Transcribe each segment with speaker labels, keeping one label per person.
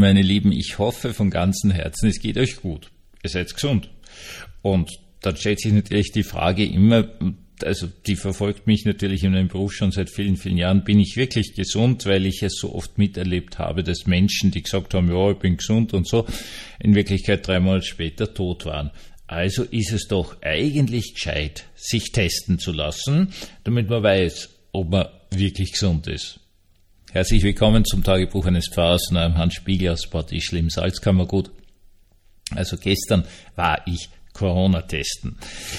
Speaker 1: meine Lieben, ich hoffe von ganzem Herzen, es geht euch gut. Ihr seid gesund. Und dann stellt sich natürlich die Frage immer, also die verfolgt mich natürlich in meinem Beruf schon seit vielen, vielen Jahren, bin ich wirklich gesund, weil ich es so oft miterlebt habe, dass Menschen, die gesagt haben, ja, ich bin gesund und so, in Wirklichkeit 3 Monate später tot waren. Also ist es doch eigentlich gescheit, sich testen zu lassen, damit man weiß, ob man wirklich gesund ist. Herzlich willkommen zum Tagebuch eines Pfarrers und einem Hans Spiegel aus Bad Ischl im Salzkammergut. Also gestern war ich Corona-testen.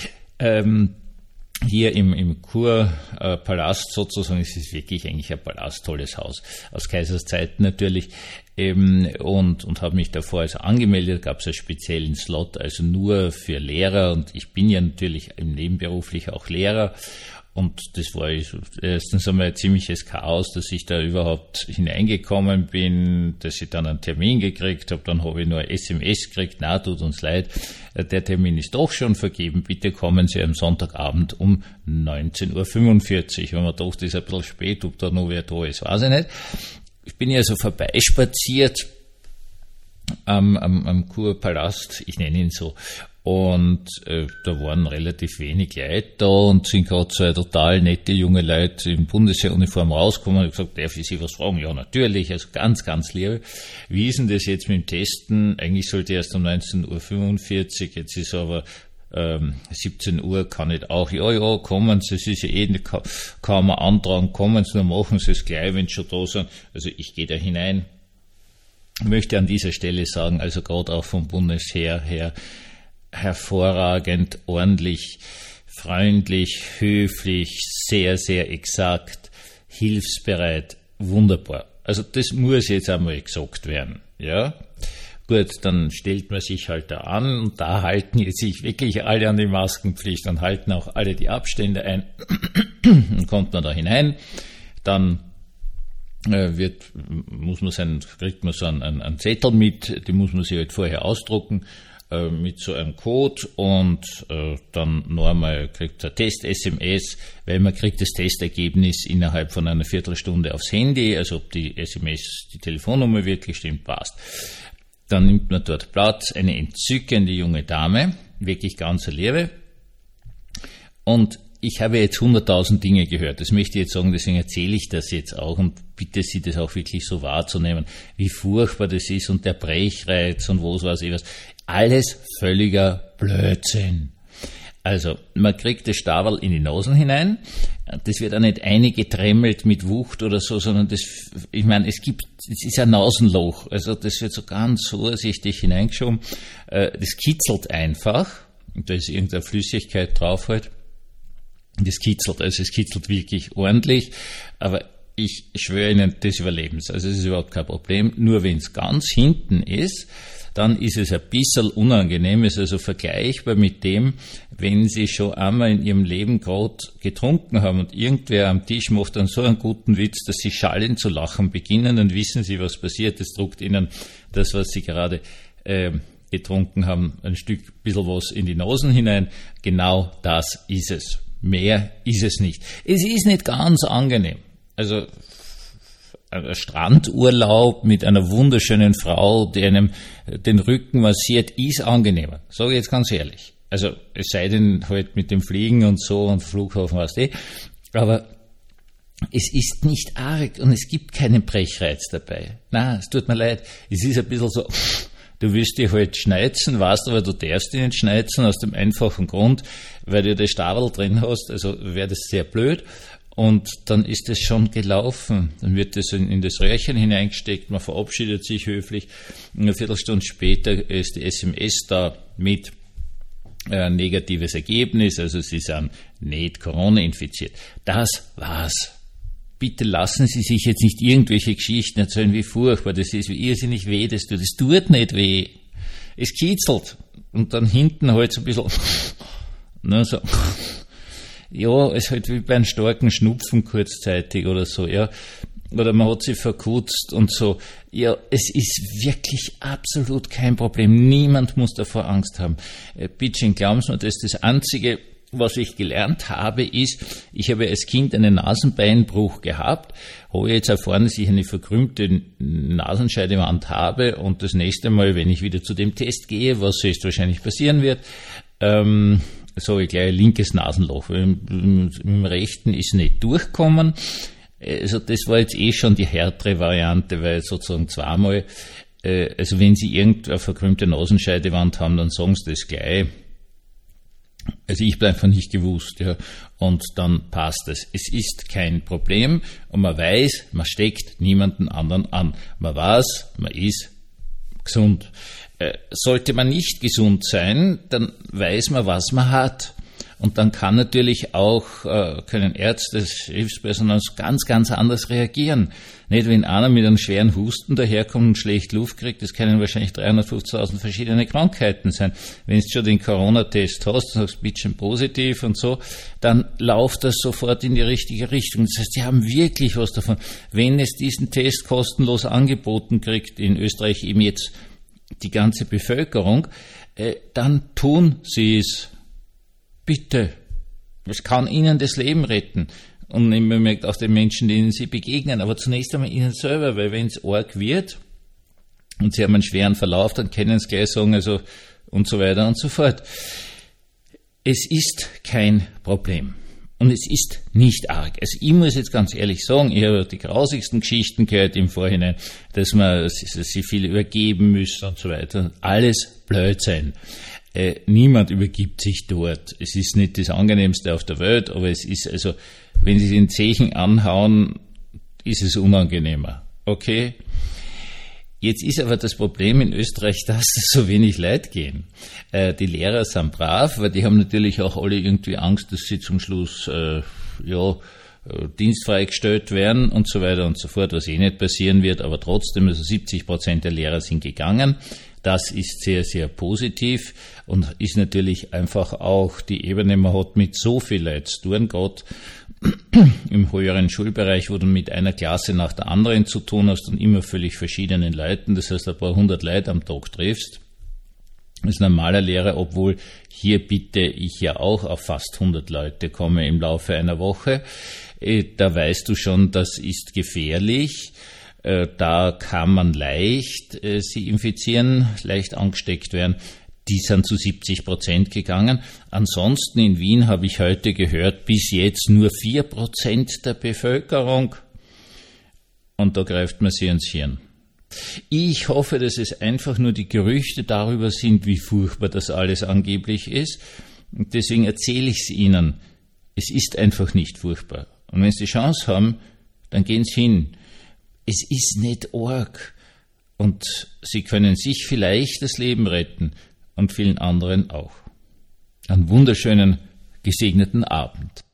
Speaker 1: Hier im Kurpalast sozusagen, es ist wirklich eigentlich ein Palast, tolles Haus, aus Kaisers Zeiten natürlich, und habe mich davor also angemeldet, gab es einen speziellen Slot, also nur für Lehrer, und ich bin ja natürlich nebenberuflich auch Lehrer. Und das war erstens einmal ein ziemliches Chaos, dass ich da überhaupt hineingekommen bin, dass ich dann einen Termin gekriegt habe, dann habe ich nur ein SMS gekriegt, na, tut uns leid, der Termin ist doch schon vergeben, bitte kommen Sie am Sonntagabend um 19.45 Uhr. Wenn man dachte, das ist ein bisschen spät, ob da noch wer da ist, weiß ich nicht. Ich bin ja so vorbeispaziert am Kurpalast, ich nenne ihn so, und da waren relativ wenig Leute da und sind gerade 2 total nette junge Leute in Bundesheeruniform rausgekommen und gesagt, darf ich Sie was fragen? Ja, natürlich, also ganz, ganz lieb. Wie ist denn das jetzt mit dem Testen? Eigentlich sollte erst um 19.45 Uhr, jetzt ist aber 17 Uhr, kann ich auch, ja, kommen Sie, es ist ja kann man antragen, kommen Sie, nur machen Sie es gleich, wenn Sie schon da sind. Also ich gehe da hinein. Ich möchte an dieser Stelle sagen, also gerade auch vom Bundesheer her, hervorragend, ordentlich, freundlich, höflich, sehr, sehr exakt, hilfsbereit, wunderbar. Also das muss jetzt einmal gesagt werden, ja. Gut, dann stellt man sich halt da an und da halten jetzt sich wirklich alle an die Maskenpflicht und halten auch alle die Abstände ein. Dann kommt man da hinein, dann kriegt man so einen Zettel mit, den muss man sich halt vorher ausdrucken, mit so einem Code, und dann noch einmal kriegt er Test-SMS, weil man kriegt das Testergebnis innerhalb von einer Viertelstunde aufs Handy, also ob die SMS, die Telefonnummer wirklich stimmt, passt. Dann nimmt man dort Platz, eine entzückende junge Dame, wirklich ganz eine Liebe, und ich habe jetzt 100.000 Dinge gehört, das möchte ich jetzt sagen, deswegen erzähle ich das jetzt auch und bitte Sie das auch wirklich so wahrzunehmen, wie furchtbar das ist und der Brechreiz und was weiß ich was. Alles völliger Blödsinn. Also, man kriegt das Stabel in die Nasen hinein, das wird auch nicht eingetremmelt mit Wucht oder so, sondern es ist ein Nasenloch, also das wird so ganz vorsichtig hineingeschoben, das kitzelt einfach, und da ist irgendeine Flüssigkeit drauf halt. Das kitzelt, also es kitzelt wirklich ordentlich, aber ich schwöre Ihnen, das Überlebens, also es ist überhaupt kein Problem, nur wenn es ganz hinten ist, dann ist es ein bisschen unangenehm, ist also vergleichbar mit dem, wenn Sie schon einmal in Ihrem Leben gerade getrunken haben und irgendwer am Tisch macht dann so einen guten Witz, dass Sie schallend zu lachen beginnen, dann wissen Sie, was passiert, es druckt Ihnen das, was Sie gerade getrunken haben, ein bisschen was in die Nasen hinein, genau das ist es. Mehr ist es nicht. Es ist nicht ganz angenehm. Also ein Strandurlaub mit einer wunderschönen Frau, die einem den Rücken massiert, ist angenehmer. Sage ich jetzt ganz ehrlich. Also es sei denn halt mit dem Fliegen und so und Flughafen, weißt du. Aber es ist nicht arg und es gibt keinen Brechreiz dabei. Na, es tut mir leid. Es ist ein bisschen so, du willst dich halt schneizen, weißt aber, du darfst dich nicht schneizen aus dem einfachen Grund, weil du das Stabel drin hast, also wäre das sehr blöd. Und dann ist es schon gelaufen. Dann wird es in das Röhrchen hineingesteckt, man verabschiedet sich höflich. Eine Viertelstunde später ist die SMS da mit negatives Ergebnis, also Sie sind nicht Corona infiziert. Das war's. Bitte lassen Sie sich jetzt nicht irgendwelche Geschichten erzählen, wie furchtbar das ist, wie irrsinnig weh das tut. Das tut nicht weh. Es kitzelt. Und dann hinten halt so ein bisschen, ne, so. Ja, es ist halt wie bei einem starken Schnupfen kurzzeitig oder so, ja. Oder man hat sich verkutzt und so. Ja, es ist wirklich absolut kein Problem. Niemand muss davor Angst haben. Bitte, glauben Sie mir, das ist das Einzige, was ich gelernt habe, ist, ich habe als Kind einen Nasenbeinbruch gehabt, habe jetzt erfahren, dass ich eine verkrümmte Nasenscheidewand habe und das nächste Mal, wenn ich wieder zu dem Test gehe, was höchstwahrscheinlich passieren wird, so ich gleich ein linkes Nasenloch. Im rechten ist nicht durchgekommen. Also das war jetzt schon die härtere Variante, weil sozusagen zweimal, also wenn Sie irgendeine verkrümmte Nasenscheidewand haben, dann sagen Sie das gleich. Also ich bleibe einfach nicht gewusst, ja, und dann passt es. Es ist kein Problem und man weiß, man steckt niemanden anderen an. Man weiß, man ist gesund. Sollte man nicht gesund sein, dann weiß man, was man hat. Und dann kann natürlich auch, können Ärzte, das Hilfspersonal ganz, ganz anders reagieren. Nicht, wenn einer mit einem schweren Husten daherkommt und schlecht Luft kriegt, das können wahrscheinlich 350.000 verschiedene Krankheiten sein. Wenn du schon den Corona-Test hast, sagst bisschen positiv und so, dann läuft das sofort in die richtige Richtung. Das heißt, die haben wirklich was davon. Wenn es diesen Test kostenlos angeboten kriegt, in Österreich eben jetzt die ganze Bevölkerung, dann tun sie es. Bitte. Es kann ihnen das Leben retten. Und man merkt auch den Menschen, denen sie begegnen. Aber zunächst einmal ihnen selber, weil wenn es arg wird und sie haben einen schweren Verlauf, dann können sie gleich sagen, also und so weiter und so fort. Es ist kein Problem. Und es ist nicht arg. Also ich muss jetzt ganz ehrlich sagen, ich habe die grausigsten Geschichten gehört im Vorhinein, dass sie viel übergeben müssen und so weiter. Alles Blödsinn. Niemand übergibt sich dort. Es ist nicht das Angenehmste auf der Welt, aber es ist also, wenn Sie den Zechen anhauen, ist es unangenehmer. Okay? Jetzt ist aber das Problem in Österreich, dass so wenig Leute gehen. Die Lehrer sind brav, weil die haben natürlich auch alle irgendwie Angst, dass sie zum Schluss dienstfrei gestellt werden und so weiter und so fort, was nicht passieren wird, aber trotzdem, also 70% der Lehrer sind gegangen. Das ist sehr, sehr positiv und ist natürlich einfach auch die Ebene, man hat mit so viel Leuten zu tun, gerade im höheren Schulbereich, wo du mit einer Klasse nach der anderen zu tun hast und immer völlig verschiedenen Leuten, das heißt ein paar hundert Leute am Tag triffst. Als normaler Lehrer, obwohl hier bitte ich ja auch auf fast 100 Leute komme im Laufe einer Woche, da weißt du schon, das ist gefährlich. Da kann man leicht sie infizieren, leicht angesteckt werden. Die sind zu 70% gegangen. Ansonsten in Wien habe ich heute gehört, bis jetzt nur 4% der Bevölkerung. Und da greift man sie ins Hirn. Ich hoffe, dass es einfach nur die Gerüchte darüber sind, wie furchtbar das alles angeblich ist. Und deswegen erzähle ich es Ihnen. Es ist einfach nicht furchtbar. Und wenn Sie die Chance haben, dann gehen Sie hin. Es ist nicht arg und Sie können sich vielleicht das Leben retten und vielen anderen auch. Einen wunderschönen, gesegneten Abend.